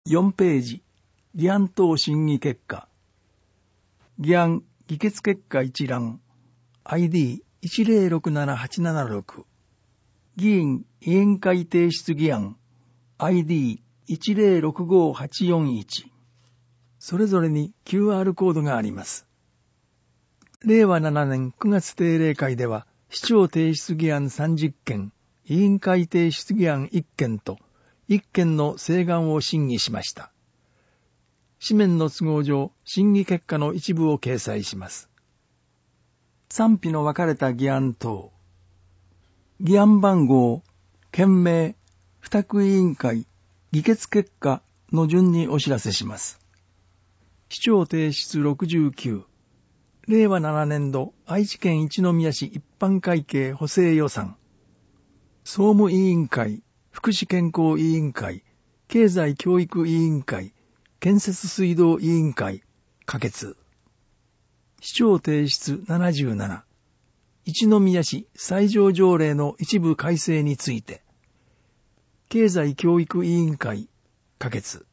4ページ、議案等審議結果。議案、議決結果一覧、ID1067-876。議員、委員会提出議案、ID1065-841。それぞれに QR コードがあります。令和7年9月定例会では、市長提出議案30件、委員会提出議案1件と、1件の請願を審議しました。紙面の都合上、審議結果の一部を掲載します。賛否の分かれた議案等。議案番号、件名、付託委員会、議決結果の順にお知らせします。市長提出69、令和7年度愛知県一宮市一般会計補正予算。総務委員会、福祉健康委員会、経済教育委員会、建設水道委員会、可決。市長提出77、一宮市斎場条例の一部改正について、経済教育委員会、可決。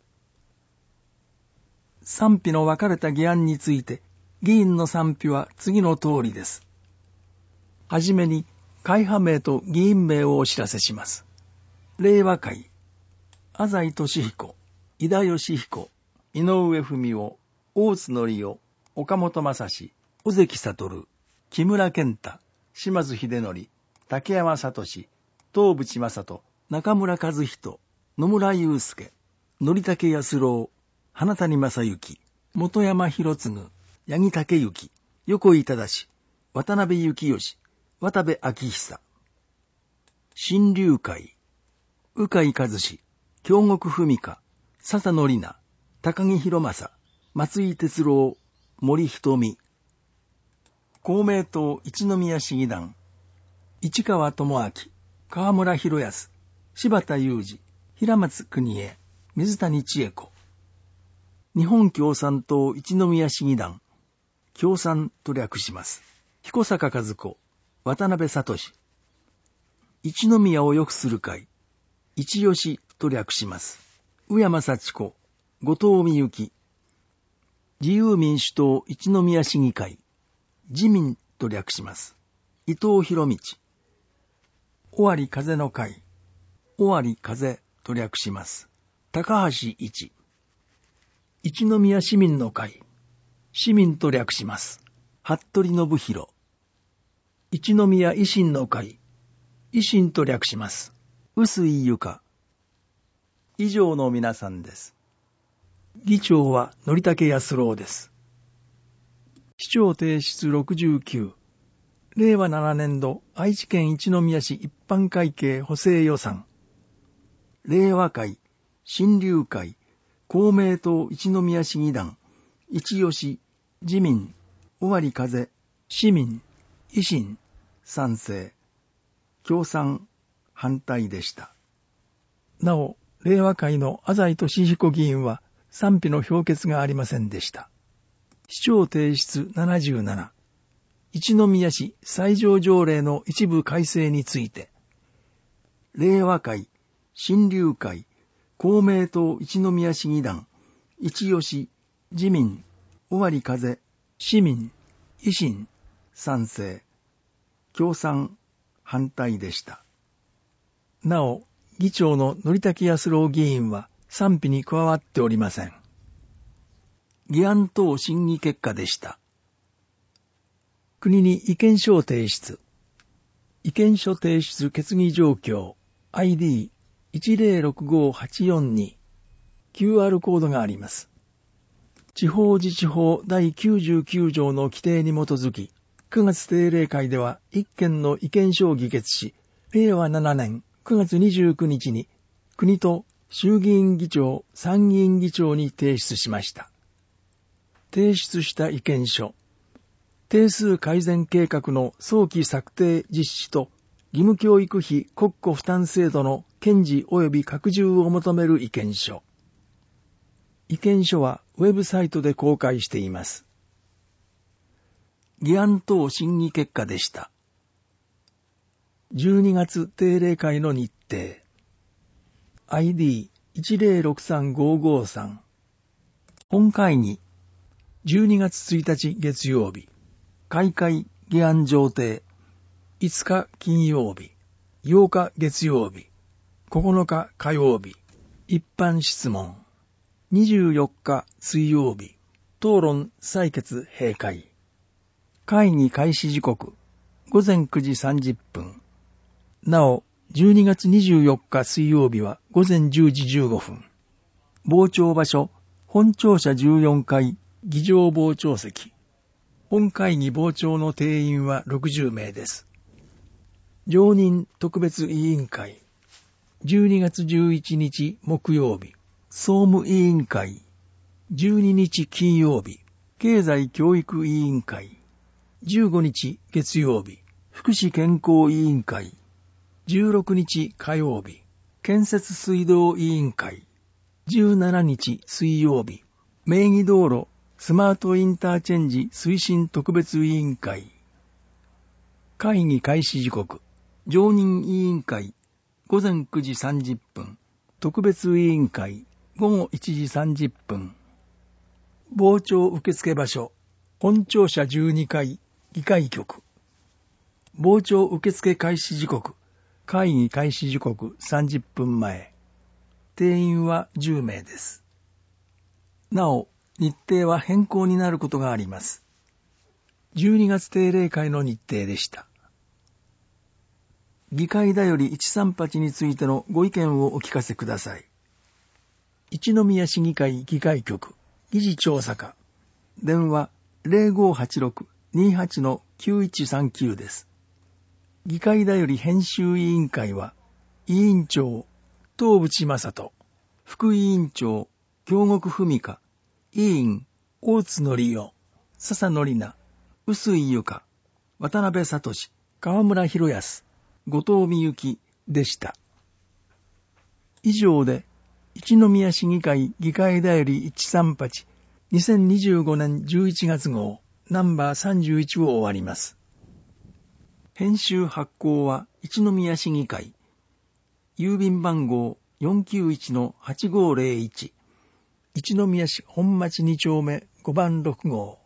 賛否の分かれた議案について、議員の賛否は次の通りです。はじめに、会派名と議員名をお知らせします。令和会、浅井俊彦、井田義彦、井上文夫、大津則夫、岡本正史、尾関悟、木村健太、島津秀則、竹山聡、東淵正人、中村和人、野村祐介、則武康郎、花谷正幸、本山博次、八木武之、横井正、渡辺幸義、渡部昭久。新龍会、鵜飼和志、京極文香、笹野里奈、高木博正、松井哲郎、森瞳。公明党一宮市議団、市川智明、河村博康、柴田裕二、平松邦衛、水谷千恵子。日本共産党一宮市議団、共産と略します。彦坂和子、渡辺聡。一宮を良くする会、一吉と略します。宇山幸子、後藤美幸。自由民主党一宮市議会、自民と略します。伊藤博道。尾張風の会、尾張風と略します。高橋一。一宮市民の会、市民と略します。服部信弘。一宮維新の会、維新と略します。臼井由香。以上の皆さんです。議長は則武康郎です。市長提出69、令和7年度愛知県一宮市一般会計補正予算。令和会、新龍会、公明党一宮市議団、一吉、自民、尾張風、市民、維新、賛成、共産、反対でした。なお、令和会の浅井俊彦議員は賛否の評決がありませんでした。市長提出77、一宮市斎場条例の一部改正について、令和会、新龍会、公明党一宮市議団、一吉、自民、尾張風、市民、維新、賛成、共産、反対でした。なお、議長の則武康郎議員は賛否に加わっておりません。議案等審議結果でした。国に意見書を提出。意見書提出決議状況 ID1065-842 QR コードがあります。地方自治法第99条の規定に基づき、9月定例会では1件の意見書を議決し、令和7年9月29日に国と衆議院議長、参議院議長に提出しました。提出した意見書、定数改善計画の早期策定実施と義務教育費国庫負担制度の堅持及び拡充を求める意見書。意見書はウェブサイトで公開しています。議案等審議結果でした。12月定例会の日程。ID 1063553。本会議、12月1日月曜日、開会議案上呈、5日金曜日、8日月曜日、9日火曜日、一般質問、24日水曜日、討論採決閉会。会議開始時刻、午前9時30分。なお、12月24日水曜日は午前10時15分。傍聴場所、本庁舎14階、議場傍聴席。本会議傍聴の定員は60名です。常任特別委員会。12月11日木曜日、総務委員会。12日金曜日、経済教育委員会。15日月曜日、福祉健康委員会。16日火曜日、建設水道委員会。17日水曜日、名義道路スマートインターチェンジ推進特別委員会。会議開始時刻、常任委員会午前9時30分、特別委員会午後1時30分。傍聴受付場所、本庁舎12階、議会局。傍聴受付開始時刻、会議開始時刻30分前。定員は10名です。なお、日程は変更になることがあります。12月定例会の日程でした。議会だより138についてのご意見をお聞かせください。一宮市議会議会局、議事調査課、電話 0586-28-9139 です。議会だより編集委員会は、委員長、東淵正人、副委員長、京極文香、委員、大津則夫、笹則奈、臼井由香、渡辺聡、川村博康、後藤美幸でした。以上で、一宮市議会議会だより138、2025年11月号、ナンバー31を終わります。編集発行は一宮市議会、郵便番号491-8501、一宮市本町2丁目5番6号。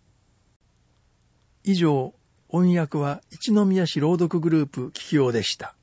以上、音訳は一宮市朗読グループ桔梗でした。